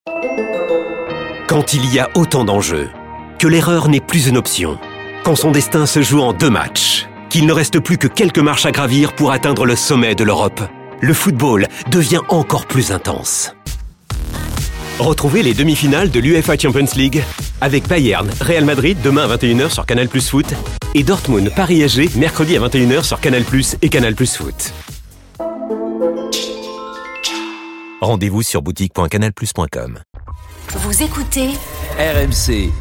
Quand il y a autant d'enjeux, que l'erreur n'est plus une option, quand son destin se joue en 2 matchs, qu'il ne reste plus que quelques marches à gravir pour atteindre le sommet de l'Europe, le football devient encore plus intense. Retrouvez les demi-finales de l'UEFA Champions League avec Bayern, Real Madrid demain à 21h sur Canal+ Foot et Dortmund, Paris SG mercredi à 21h sur Canal+ et Canal+ Foot. Rendez-vous sur boutique.canalplus.com. Vous écoutez RMC.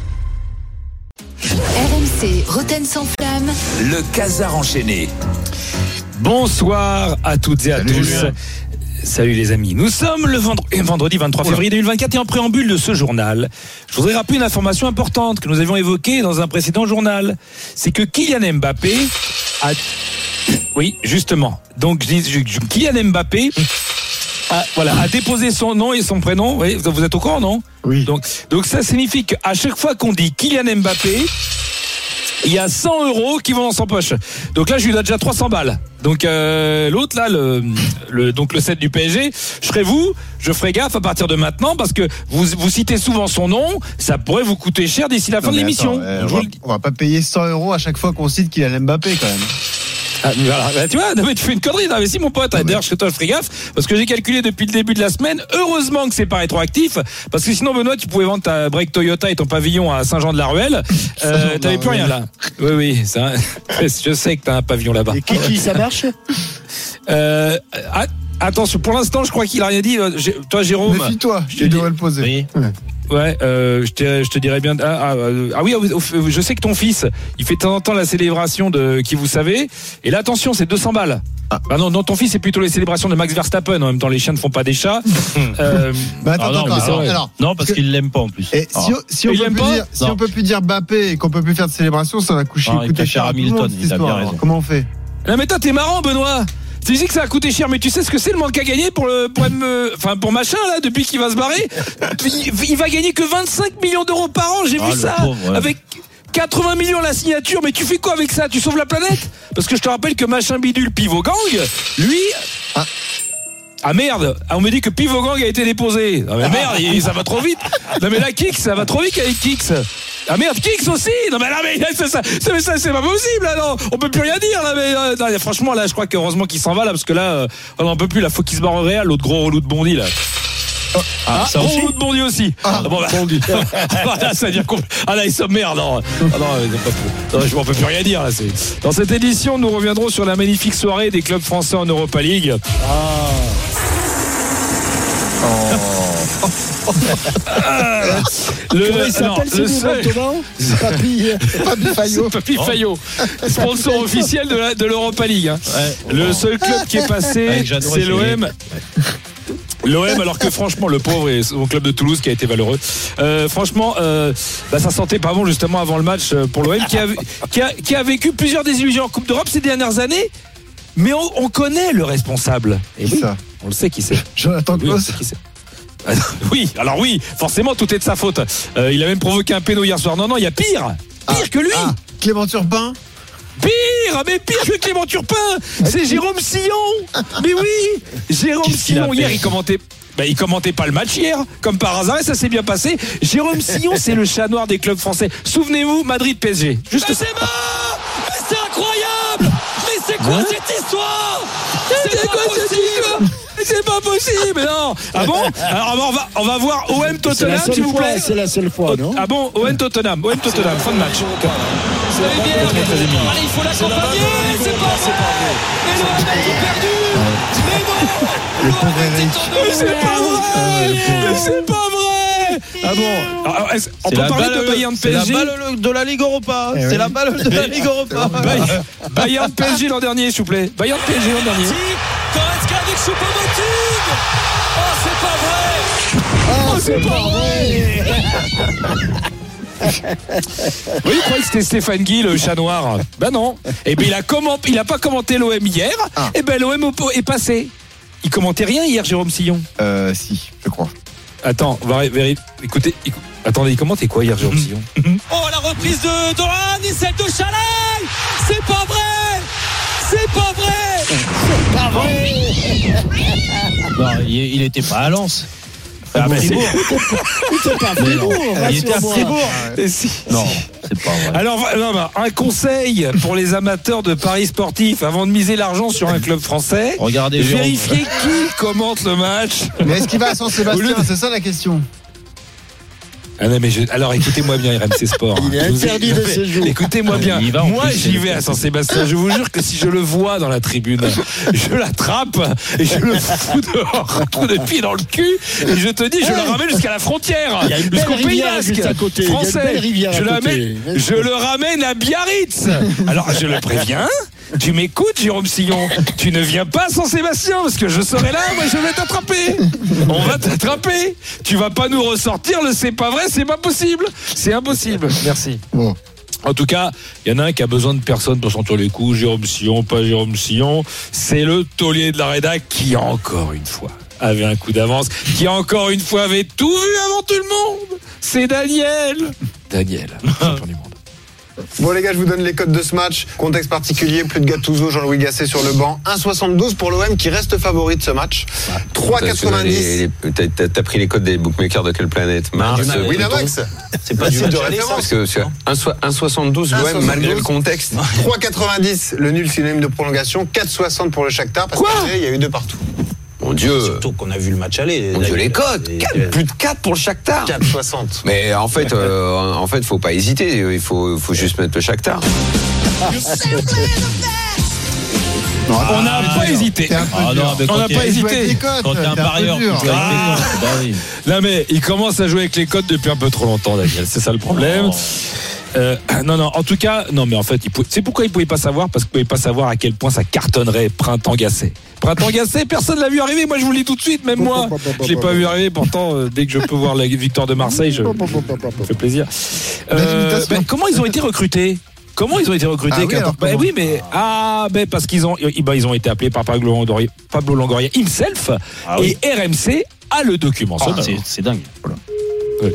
RMC, Roten sans flamme. Le Casar enchaîné. Bonsoir à toutes et à tous. Julien. Salut les amis. Nous sommes le vendredi 23 février 2024 et en préambule de ce journal, je voudrais rappeler une information importante que nous avions évoquée dans un précédent journal. C'est que Kylian Mbappé a... Oui, justement. Donc, Kylian Mbappé a déposé son nom et son prénom. Oui, vous êtes au courant, non ? Oui. Donc ça signifie qu'à chaque fois qu'on dit Kylian Mbappé, il y a 100 € qui vont dans son poche. Donc là, je lui donne déjà 300 balles. Donc l'autre là, le 7 du PSG, je ferai gaffe à partir de maintenant parce que vous citez souvent son nom, ça pourrait vous coûter cher d'ici la fin de l'émission. On va pas payer 100 € à chaque fois qu'on cite Kylian Mbappé quand même. Voilà, tu vois, tu fais une connerie. Non, mais si mon pote, d'ailleurs, je ferai gaffe parce que j'ai calculé depuis le début de la semaine. Heureusement que c'est pas rétroactif parce que sinon, Benoît, tu pouvais vendre ta break Toyota et ton pavillon à Saint-Jean-de-la-Ruelle. T'avais plus rien là. Oui, ça, je sais que t'as un pavillon là-bas. Et qui ça marche? Attention, pour l'instant, je crois qu'il a rien dit. Toi, Jérôme. Méfie-toi, je devrais le poser. Oui. Ouais, je te dirais bien. Oui, je sais que ton fils, il fait de temps en temps la célébration de qui vous savez. Et là, attention, c'est 200 balles. Non, ton fils, c'est plutôt les célébrations de Max Verstappen. En même temps, les chiens ne font pas des chats. Non, parce qu'il l'aime pas en plus. Et si on peut plus dire Mbappé et qu'on peut plus faire de célébration, ça va coûter cher à Hamilton. Cette histoire. Comment on fait? Non, mais toi, t'es marrant, Benoît. Tu dis que ça a coûté cher, mais tu sais ce que c'est le manque à gagner pour machin là depuis qu'il va se barrer. Il va gagner que 25 millions d'euros par an. J'ai vu ça avec 80 millions la signature. Mais tu fais quoi avec ça? Tu sauves la planète? Parce que je te rappelle que machin bidule Pivot Gang, lui. Ah merde, on me dit que Pivot Gang a été déposé. Ah mais merde, ça va trop vite. Non mais là Kix, ça va trop vite avec Kix. Ah merde, Kix aussi. Non mais ça c'est pas possible là, non. On peut plus rien dire là, mais franchement là, je crois qu'heureusement qu'il s'en va là parce que là on en peut plus, là faut qu'il se barre au Real, l'autre gros relou de Bondy là. Ça gros relou de Bondy aussi. Bondy. Là, ça veut dire là ils sont merde. Non, je m'en peux plus rien dire là, c'est. Dans cette édition, nous reviendrons sur la magnifique soirée des clubs français en Europa League. Papy Fayot, sponsor officiel de l'Europa League. Le seul club qui est passé, c'est l'OM. L'OM, alors que franchement le pauvre et son club de Toulouse qui a été valeureux, franchement ça sentait pas bon justement avant le match pour l'OM qui a vécu plusieurs désillusions en Coupe d'Europe ces dernières années, mais on connaît le responsable. Et oui, on le sait qui c'est. Jonathan Klaus. Oui, alors oui, forcément tout est de sa faute. Il a même provoqué un péno hier soir. Non, il y a pire que lui. Clément Turpin. Pire que Clément Turpin, c'est Jérôme Sillon. Mais oui, Jérôme Sillon hier il commentait pas le match hier, comme par hasard, et ça s'est bien passé. Jérôme Sillon, c'est le chat noir des clubs français. Souvenez-vous, Madrid PSG. Juste mais c'est mort. Mais c'est incroyable. Mais c'est quoi cette histoire? C'est pas possible, non. Ah bon? Alors on va voir OM Tottenham, s'il vous plaît. C'est la seule fois, non? Ah bon? OM Tottenham, fin de match. C'est bien, allez, il faut l'accompagner. C'est pas vrai. Mais l'OM a tout perdu. Mais non. Le pauvre Eric. Mais c'est pas vrai. Ah bon? On peut parler de Bayern PSG? C'est la balle de la Ligue Europa. C'est la balle de la Ligue Europa. Bayern PSG l'an dernier, s'il vous plaît. Bayern PSG l'an dernier. Goretzka avec Choupo-Moting. C'est pas vrai. Oui, il croyait que c'était Stéphane Guy, le chat noir. Ben non. Et ben il a pas commenté l'OM hier. Et ben l'OM est passé. Il commentait rien hier, Jérôme Sillon. Si, je crois. Attends, on va vérifier. Écoutez, attendez, il commentait quoi hier, Jérôme Sillon? Oh, la reprise de Dohan et celle de Chalaï. C'est pas vrai. C'est pas vrai. Non, il était pas à Lens. À Fribourg. T'es pas à Fribourg. Il était à Fribourg. Non, c'est pas vrai. Alors, un conseil pour les amateurs de paris sportifs avant de miser l'argent sur un club français. Regardez, vérifiez qui commente le match. Mais est-ce qu'il va à Saint-Sébastien? C'est ça la question. Ah non, mais alors écoutez-moi bien, RMC Sport. Il est interdit de séjour. Écoutez-moi bien. Moi, j'y vais à Saint-Sébastien. Je vous jure que si je le vois dans la tribune, je l'attrape et je le fous dehors, coup de pied dans le cul. Et je te dis, je le ramène jusqu'à la frontière. Il y a une belle jusqu'au Pays rivière Basque, juste à côté. français. Je le ramène à Biarritz. Alors, je le préviens. Tu m'écoutes, Jérôme Sillon? Tu ne viens pas à Saint-Sébastien parce que je serai là, moi je vais t'attraper. On va t'attraper. Tu vas pas nous ressortir le c'est pas vrai, c'est pas possible. C'est impossible. Merci. Bon. En tout cas, il y en a un qui a besoin de personne pour sentir les coups. Jérôme Sillon, pas Jérôme Sillon. C'est le taulier de la rédac qui, encore une fois, avait un coup d'avance, qui, encore une fois, avait tout vu avant tout le monde. C'est Daniel, champion du monde. Bon les gars, je vous donne les codes de ce match. Contexte particulier, plus de Gattuso, Jean-Louis Gasset sur le banc. 1,72 pour l'OM qui reste favori de ce match. 3,90. T'as pris les codes des bookmakers de quelle planète? Mars, Winamax. C'est pas du de référence. Parce que 1,72 l'OM malgré le contexte. 3,90 le nul synonyme de prolongation. 4,60 pour le Shakhtar parce qu'il y a eu 2 partout. Mon Dieu. Surtout qu'on a vu le match aller. Mon Dieu, les codes. Plus de 4 pour le Shakhtar. 4,60. Mais en fait, faut pas hésiter. Il faut juste mettre le Shakhtar. On n'a pas hésité. On n'a pas hésité. Quand t'es un parieur, tu joues avec les codes. Bah oui. Non mais il commence à jouer avec les codes depuis un peu trop longtemps, Daniel. C'est ça le problème. Non, en tout cas, non, mais en fait, c'est pourquoi il pouvait pas savoir, parce qu'il pouvait pas savoir à quel point ça cartonnerait Printemps Gasset. Printemps Gasset, personne l'a vu arriver. Moi, je vous le dis tout de suite, même moi, je l'ai pas vu arriver. Pourtant, dès que je peux voir la victoire de Marseille, ça me fait plaisir. Comment ils ont été recrutés? Parce qu'ils ont été appelés par Pablo Longoria himself et RMC a le document. C'est dingue. Voilà. Ouais.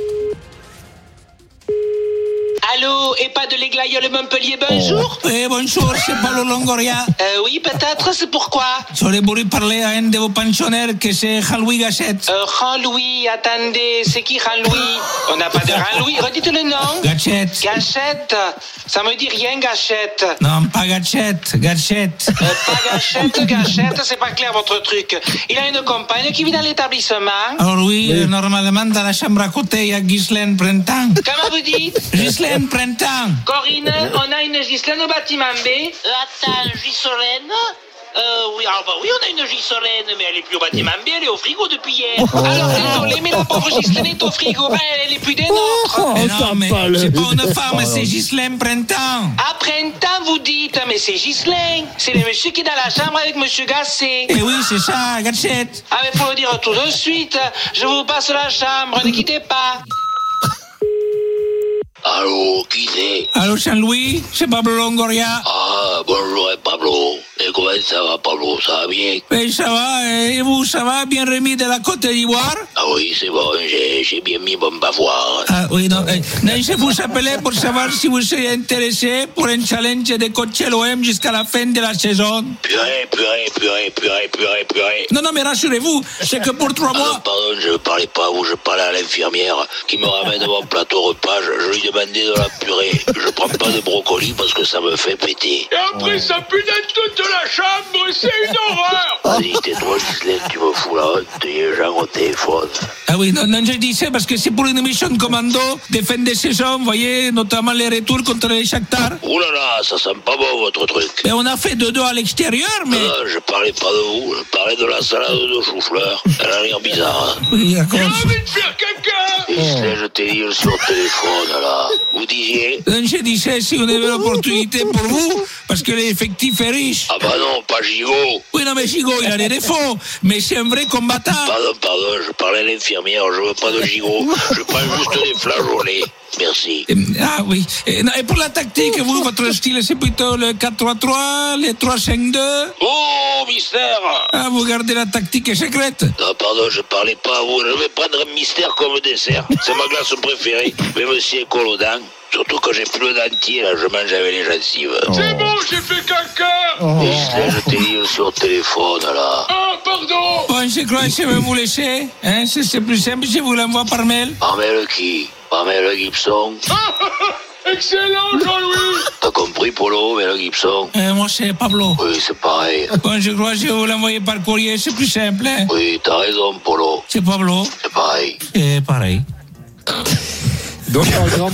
Allô, EHPAD de l'Aigle Montpellier, bonjour. Bonjour, c'est Pablo Longoria. Oui, peut-être, c'est pourquoi? J'aurais voulu parler à un de vos pensionnaires, que c'est Jean-Louis Gasset. Jean-Louis, attendez, c'est qui Jean-Louis? On n'a pas de Jean-Louis, redites le nom. Gachette. Gachette, ça me dit rien, Gachette. Non, pas Gachette. Pas Gachette, c'est pas clair votre truc. Il a une compagne qui vit dans l'établissement. Alors oui, normalement, dans la chambre à côté, il y a Ghislaine Printemps. Comment vous dites? Ghislaine Printemps. Corinne, on a une Ghislaine au bâtiment B. Attends, Ghislaine? Oui, on a une Ghislaine, mais elle est plus au bâtiment B, elle est au frigo depuis hier. Alors désolé, mais la pauvre Ghislaine est au frigo, elle est plus des nôtres. Non, mais c'est pas une femme, c'est Ghislaine Printemps. À Printemps, vous dites, mais c'est Ghislaine. C'est le monsieur qui est dans la chambre avec monsieur Gasset. Eh oui, c'est ça, Gachette. Ah, mais faut le dire tout de suite. Je vous passe la chambre, ne quittez pas. Allô, qui c'est? Allô, Jean-Louis, c'est Pablo Longoria. Ah, bonjour Pablo. Et comment ça va, Pablo? Ça va bien? Ben, ça va, et vous, ça va? Bien remis de la Côte d'Ivoire? Ah oui, c'est bon, j'ai bien mis mon bavoir. Ah oui, non, je vous appelais pour savoir si vous seriez intéressé pour un challenge de coacher l'OM jusqu'à la fin de la saison. Purée. Non, mais rassurez-vous, c'est que pour 3 mois... Pardon, je ne parlais pas à vous, je parlais à l'infirmière qui me ramène mon plateau repas. Je lui demandais de la purée. Je prends pas de brocoli parce que ça me fait péter. Et après, ça pue dans toute la chambre, c'est une horreur. Vas-y, tais-toi, Ghislaine, tu me fous la honte, il y a les gens au téléphone. Ah oui, non, je disais parce que c'est pour une mission de commando de fin de saison, vous voyez, notamment les retours contre les Shakhtar. Ouh là là, ça sent pas bon votre truc. Mais on a fait 2-2 à l'extérieur, mais... Non, je parlais pas de vous, je parlais de la salade de chou-fleur. Elle a l'air bizarre. Hein. Oui, d'accord. J'ai envie de faire caca. Ghislaine, je t'ai dit sur le téléphone, là. Vous disiez? Je disais si on avait l'opportunité pour vous, parce que l'effectif est riche. Ah bah non, pas Gigot. Oui, non, mais Gigot, il a des défauts, mais c'est un vrai combattant. Pardon, je parlais à l'infirmière, je veux pas de Gigot. Je prends juste des flageolets. Merci. Ah oui. Et pour la tactique, vous, votre style, c'est plutôt le 4-3-3, le 3-5-2? Oh, mystère. Ah, vous gardez la tactique secrète? Non, pardon, je parlais pas à vous. Je vais prendre un mystère comme dessert. C'est ma glace préférée. Même si elle colle aux dents. Surtout quand j'ai plus le dentier, là, je mange avec les gencives. C'est bon, j'ai fait caca. Gislain, je t'ai dit sur le téléphone, là. Ah, pardon. Bon, je crois que je vais vous laisser. Hein, c'est plus simple, je vous l'envoie par mail. Par mail qui? Par mail Gibson. Excellent, Jean-Louis. T'as compris, Polo, Mel Gibson? Moi, c'est Pablo. Oui, c'est pareil. Bon, je crois que je vais vous l'envoyer par courrier, c'est plus simple. Hein. Oui, t'as raison, Polo. C'est Pablo. C'est pareil. C'est pareil. Donc,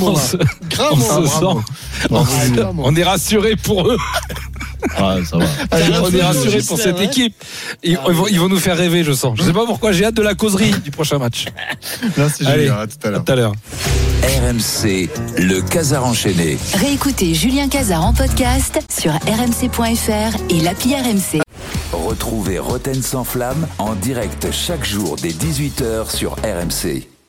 on est rassuré pour eux. Ah, ça va. On est rassuré pour cette équipe. Ils vont nous faire rêver, je sens. Je sais pas pourquoi, j'ai hâte de la causerie du prochain match. Merci Julien, à tout à l'heure. RMC, le Casar enchaîné. Réécoutez Julien Casar en podcast sur rmc.fr et l'appli RMC. Retrouvez Roten sans flamme en direct chaque jour dès 18h sur RMC.